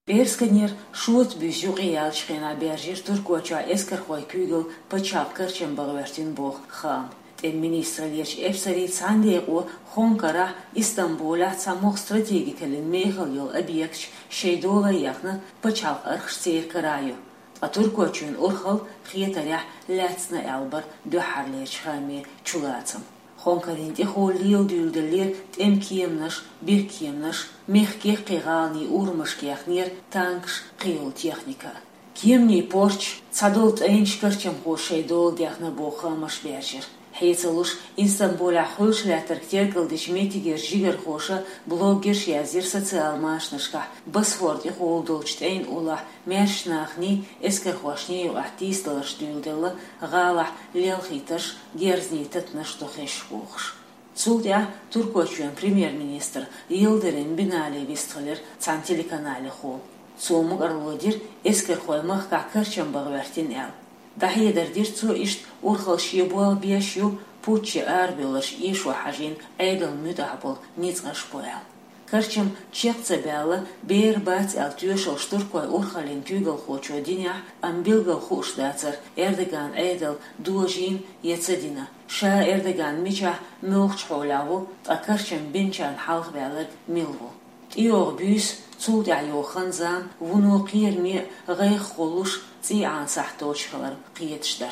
Берсканер шут бюзюги ялчхина бержир туркоча эскерхой кюгел почав кырчем багвертин бог хам. Тем министр леч эфсари цандеу хонкара Истанбуля самох стратегикалин мехал объект шейдола яхна почав архстер караю. А туркочун урхал хиетаря лецна элбар духар леч хами чулацам. Хонкарин тихол лил дюлделер тем киемнаш бир киемнаш мехке қиғални урмашкияхнер танкш қиыл техника. Киемни порч цадолт эйншкарчам хошей дол дяхна боха машбержер. Хейцелуш Истанбуля хуш лятарктер кылдыш метигер жигер хоша блогер шязер социал машнашка басфорд ихол долчтейн ула мершнахни эскер хошни артистлаш дюлдела гала лелхиташ герзни тетнаш тохеш хохш. Цулдя туркочуен премьер-министр Йылдырым Бинали Вистлер цан телеканале хол. Цумук арлодир эскер хоймах какарчам багвертин эл. Дахедер дирцу ишт урхал шибуал биашю пучи арбилаш ишу хажин эйдл мудабл ницгаш поял. Карчам чекца бяла бер бац эл тюшел штуркой урхалин тюгал хочо диня амбилгал хуш дацар Эрдоган эйдл дуожин ецедина. Ша Эрдоган мича милч холяву а карчам бинчан халх бялаг милву. Иор бюс цулдя йохан зам вуну қирми ғайх холуш ци ан сахточ халар қиетштар.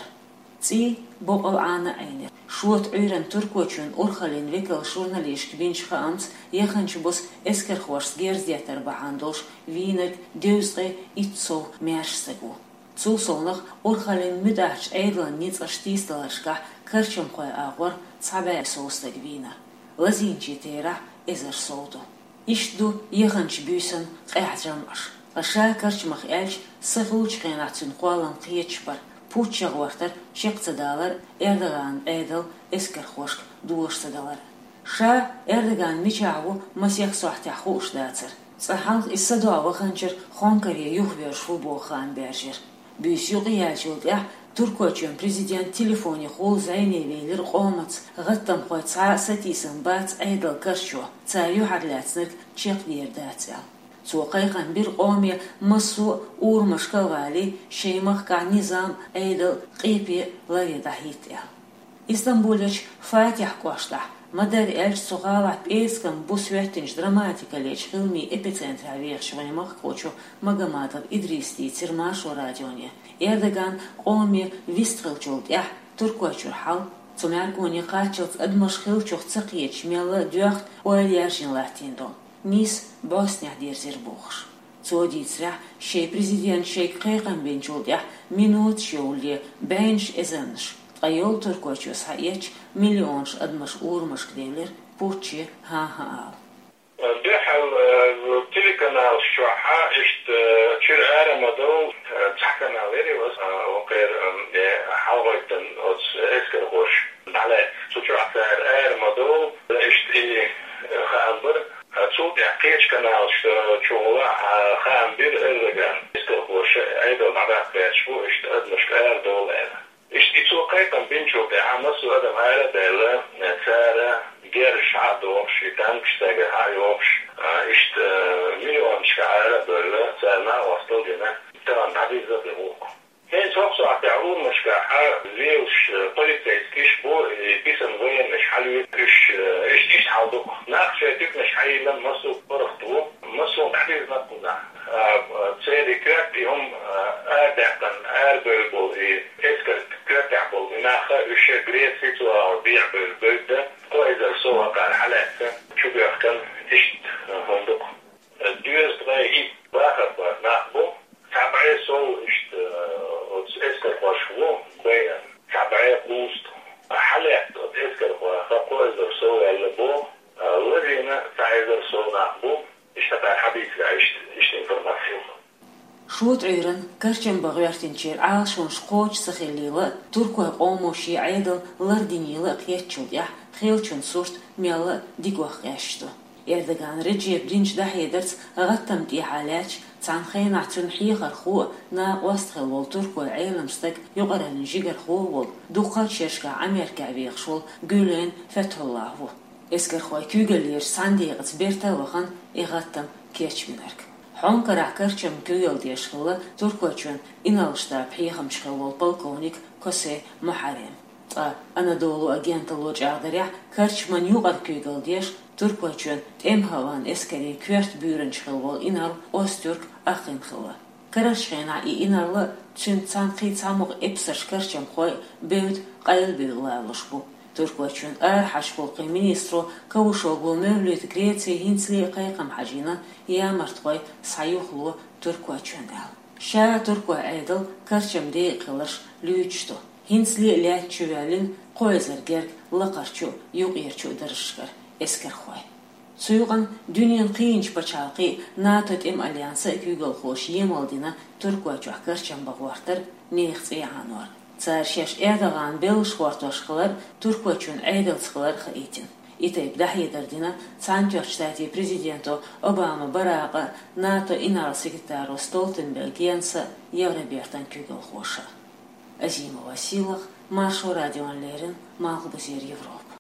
Ци боқал ана айнер. Шуот үйрен туркочун урхалин векал журналишк винчха амц еханч бос эскер хварс герздетер бахандош винек дюзге итцо мершсегу. Цул солнах урхалин мюдахч эйдлан ниц аштисталашка карчам хой агвар цабай соустаг вина. Лазинчи тера эзер солду. Ишду еханч бюсен қайхжамаш. Аша карчмах эльч сахлуч қайнатсин қуалан қиетшпар. Пуча ғуартар шеқцадалар Эрдоган эйдл эскер хошк дуошцадалар. Ша Эрдоган мичагу масех суахтяху ушдацар. Цахал иссаду аваханчер хонкаре юхвершу бохан бержер. Бюс юғи ялчулдя туркочун президент телефоне хол зайневейлер қомац ғаттам қой ца сатисын бац эйдл карчо ца юхарлятснер чеқ вердацял. Цуқайған бір қоме масу урмашка вали шеймахка низам эйдл қипи ларедахитя. Истанбулич фатих кошла. Мадар эльч суғалат эскам бусвертинч драматика леч хилми эпицентра вершваймах кочу Магомадов Идристи Цирмашу радионе. Эрдоган қоме вистрылчулд ях туркочур хал. Цумяргуни қачылц адмаш хилчух цақиеч мела дюахт оэльяжин латиндон. Nis Bosnia дерзер бухш. Цодицра шей президент шей қайған бенчулдя минут шеуле бенч эзенш. Айол туркочус хаеч миллионш адмаш урмаш кдевлер пучи ха-ха-ал. Дехал телеканал шуаха ишт чир арамадол цахканалери was окер халгойтен оц эскер хош. Дале сучуахтар арамадол ишт хаамбар صوت يحكيش كانال شغله خام بير إرجان استخوش أيضا بعد بيشوف اشتغل مشكلة دولار اشتوقي كان بينشوف عمس وهذا ما دله سارة غير شعدوش تانك اشتغل هايوش اشت مليون شعارة دله سارنا وصل لنا ترى نعيز ذلك هين شخص عتعون مشكلة ليش полицейский بو بيسن وين مش حلو إيش حاضر ناقش تك مش حيلا مسو برختو مسو تحديد نقطة سيدي كرتي هم أدعكن أربل إسكر كرتي عبول ناخا إيش جريت سيتو أربيع بالبلدة وإذا سوى قال حالات شو بيحكم إيش هندق الديوز غاي باخر ناخبو تعبعي سو إيش إسكر وشو بيا تعبعي بوست حالات إسكر وخاقو إذا سوى اللبو لذينا تعيذر سوى ناخبو إيش تبع حبيث إيش إنفورماسيون شوت عيرن كرشن بغيرتين شير عاشون شقوش سخيليلا تركوا قوموشي عيدل لاردينيلا قيتشود يح خيلشون صورت ميلا ديقوخ يشتو Эрдоган Реджеп Динч дахедерц غتم دي حالاتش цан خينعتون حيخر خو نا وستخل والتركوا عيلمستك يقرن جيجر خو وال دوقات شرشكا أمريكا بيخشول قولين فتح الله اسكر خوي كوغلير سانديغت بيرتا وخن إغتم كيتش منرك Хонкарах кырчым күйел дешхылы туркочун иналышта пхихамчхыл полковник Косе Махарем. Анадолу агента лочадаря кырчман югар күйгел деш туркочун эмхаван эскери кверт бюренчхыл инал Остюрк Ахинхылы. Карашхена и инарлы чын цанқи цамуq эпсаш кырчым хой беут qayl бюлалышбу. Туркочун хашбулқи министру Кавушоглу мевлют Греция хинцли qayqam хажина ямартқой саюхлу туркочун ал. Ша турко айдыл кырчым дей қылыш лючту. Хинцли лячувалин қойзергерг лақарчу юғирчу дырышкар эскер хой. Суйған дүниен қиынч бачалқи НАТО тем альянсы күйгіл хош емалдина туркочу кырчым бағуартыр нейхци ануар. Царшеш Эрдоган белыш хвартошқылар туркочун айдылсқылар хаитин. Итайп дахидардина Цантер штати президенту Обама бараға НАТО инал секретару Столтенберг Генса Евробертан күйгіл хоша. Азимова Силах, Маршу радионлерин, Малғыбызер Европа.